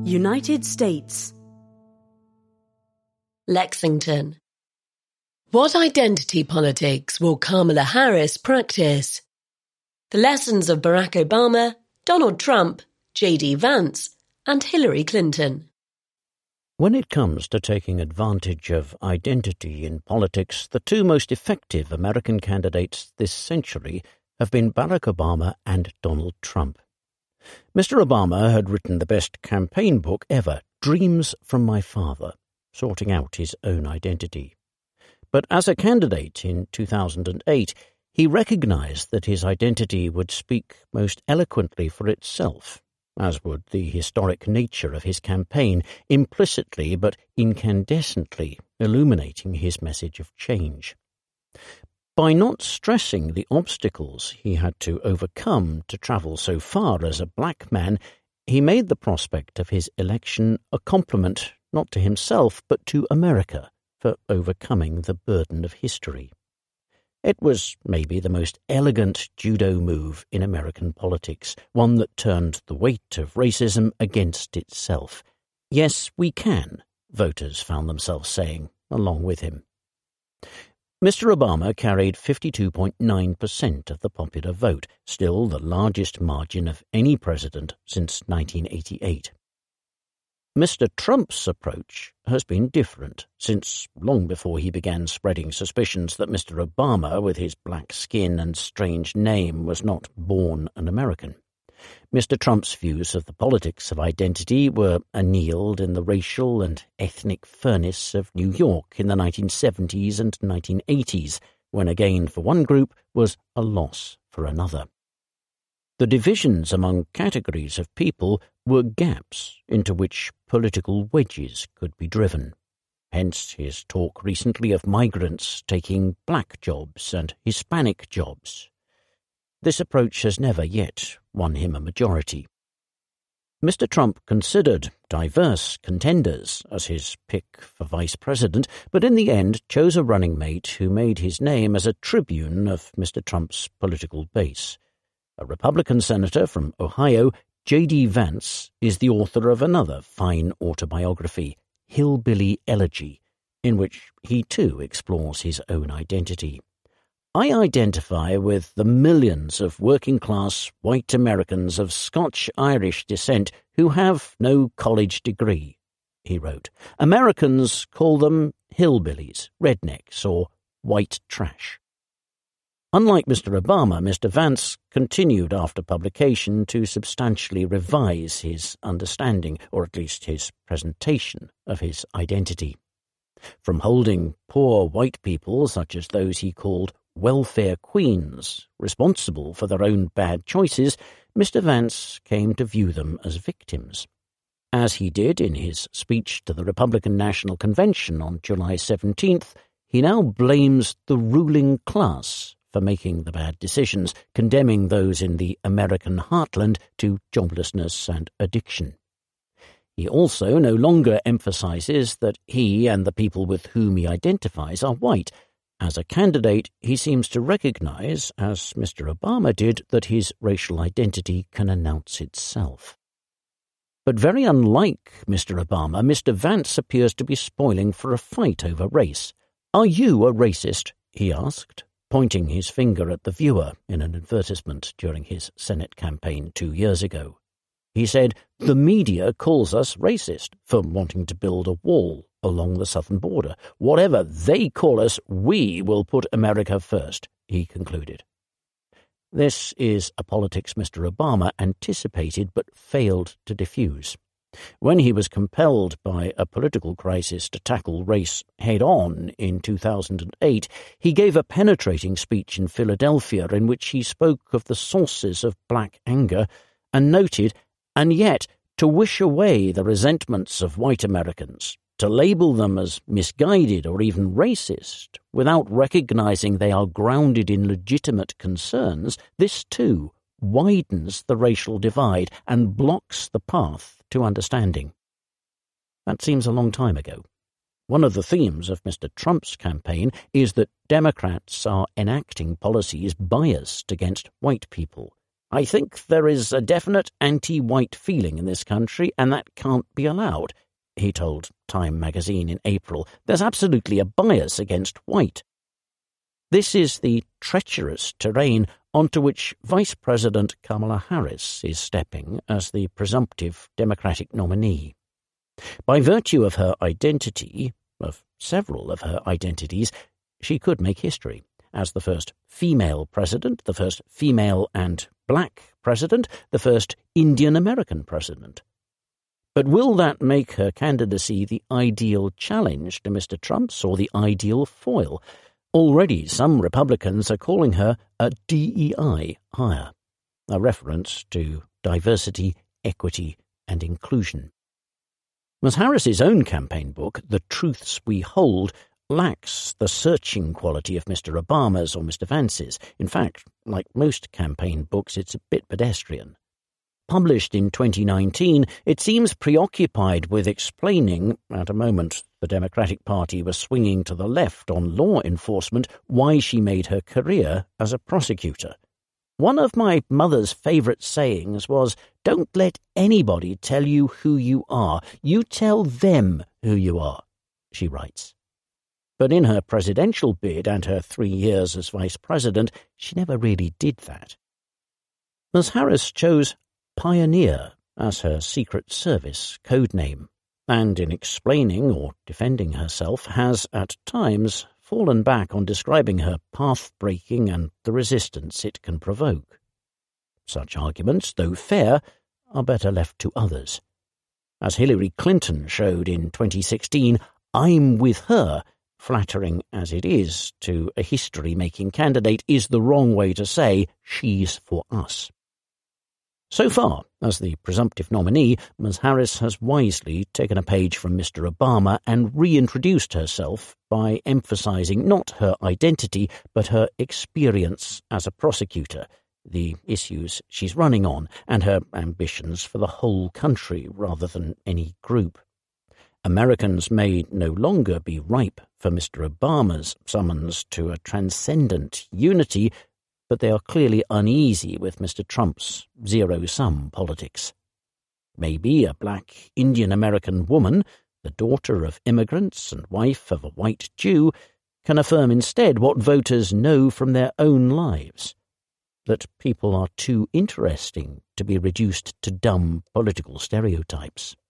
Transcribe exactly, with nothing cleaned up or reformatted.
United States. Lexington. What identity politics will Kamala Harris practice? The lessons of Barack Obama, Donald Trump, J D Vance, and Hillary Clinton. When it comes to taking advantage of identity in politics, the two most effective American candidates this century have been Barack Obama and Donald Trump. Mister Obama had written the best campaign book ever, Dreams from My Father, sorting out his own identity. But as a candidate in two thousand eight, he recognized that his identity would speak most eloquently for itself, as would the historic nature of his campaign, implicitly but incandescently illuminating his message of change. By not stressing the obstacles he had to overcome to travel so far as a black man, he made the prospect of his election a compliment not to himself but to America for overcoming the burden of history. It was maybe the most elegant judo move in American politics, one that turned the weight of racism against itself. Yes, we can, voters found themselves saying, along with him. Mister Obama carried fifty-two point nine percent of the popular vote, still the largest margin of any president since nineteen eighty-eight. Mister Trump's approach has been different, since long before he began spreading suspicions that Mister Obama, with his black skin and strange name, was not born an American. Mister Trump's views of the politics of identity were annealed in the racial and ethnic furnace of New York in the nineteen seventies and nineteen eighties, when a gain for one group was a loss for another. The divisions among categories of people were gaps into which political wedges could be driven. Hence his talk recently of migrants taking black jobs and Hispanic jobs. This approach has never yet won him a majority. Mister Trump considered diverse contenders as his pick for vice president, but in the end chose a running mate who made his name as a tribune of Mister Trump's political base. A Republican senator from Ohio, J D Vance, is the author of another fine autobiography, Hillbilly Elegy, in which he too explores his own identity. I identify with the millions of working-class white Americans of Scotch-Irish descent who have no college degree, he wrote. Americans call them hillbillies, rednecks, or white trash. Unlike Mister Obama, Mister Vance continued after publication to substantially revise his understanding, or at least his presentation, of his identity. From holding poor white people, such as those he called welfare queens, responsible for their own bad choices, Mister Vance came to view them as victims. As he did in his speech to the Republican National Convention on July seventeenth, he now blames the ruling class for making the bad decisions, condemning those in the American heartland to joblessness and addiction. He also no longer emphasizes that he and the people with whom he identifies are white. As a candidate, he seems to recognize, as Mister Obama did, that his racial identity can announce itself. But very unlike Mister Obama, Mister Vance appears to be spoiling for a fight over race. "Are you a racist?" he asked, pointing his finger at the viewer in an advertisement during his Senate campaign two years ago. He said, "The media calls us racist for wanting to build a wall along the southern border. Whatever they call us, we will put America first," he concluded. This is a politics Mister Obama anticipated but failed to diffuse. When he was compelled by a political crisis to tackle race head-on in two thousand eight, he gave a penetrating speech in Philadelphia in which he spoke of the sources of black anger and noted, and yet, to wish away the resentments of white Americans, to label them as misguided or even racist, without recognizing they are grounded in legitimate concerns, this too widens the racial divide and blocks the path to understanding. That seems a long time ago. One of the themes of Mister Trump's campaign is that Democrats are enacting policies biased against white people, "I think there is a definite anti-white feeling in this country, and that can't be allowed," he told Time magazine in April. "There's absolutely a bias against white." This is the treacherous terrain onto which Vice President Kamala Harris is stepping as the presumptive Democratic nominee. By virtue of her identity, of several of her identities, she could make history as the first female president, the first female and black president, the first Indian-American president. But will that make her candidacy the ideal challenge to Mister Trump's or the ideal foil? Already some Republicans are calling her a D E I hire, a reference to diversity, equity, and inclusion. Miz Harris's own campaign book, The Truths We Hold, lacks the searching quality of Mister Obama's or Mister Vance's. In fact, like most campaign books, it's a bit pedestrian. Published in twenty nineteen, it seems preoccupied with explaining, at a moment the Democratic Party was swinging to the left on law enforcement, why she made her career as a prosecutor. "One of my mother's favourite sayings was, 'Don't let anybody tell you who you are. You tell them who you are,'" she writes. But in her presidential bid and her three years as vice president, she never really did that. Miz Harris chose Pioneer as her Secret Service code name, and in explaining or defending herself has, at times, fallen back on describing her path-breaking and the resistance it can provoke. Such arguments, though fair, are better left to others. As Hillary Clinton showed in twenty sixteen, "I'm with her," flattering as it is to a history-making candidate, is the wrong way to say she's for us. So far, as the presumptive nominee, Miz Harris has wisely taken a page from Mister Obama and reintroduced herself by emphasizing not her identity, but her experience as a prosecutor, the issues she's running on, and her ambitions for the whole country rather than any group. Americans may no longer be ripe for Mister Obama's summons to a transcendent unity, but they are clearly uneasy with Mister Trump's zero-sum politics. Maybe a black Indian-American woman, the daughter of immigrants and wife of a white Jew, can affirm instead what voters know from their own lives, that people are too interesting to be reduced to dumb political stereotypes.